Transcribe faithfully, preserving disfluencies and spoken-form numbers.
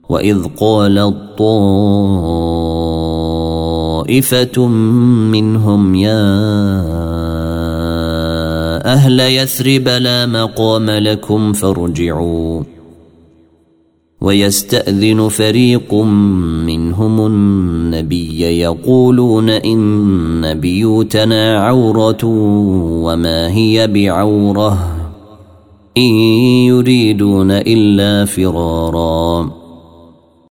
وإذ قالت طائفة منهم يا أهل يثرب لا مقام لكم فارجعوا ويستأذن فريق منهم النبي يقولون إن بيوتنا عورة وما هي بعورة إن يريدون إلا فرارا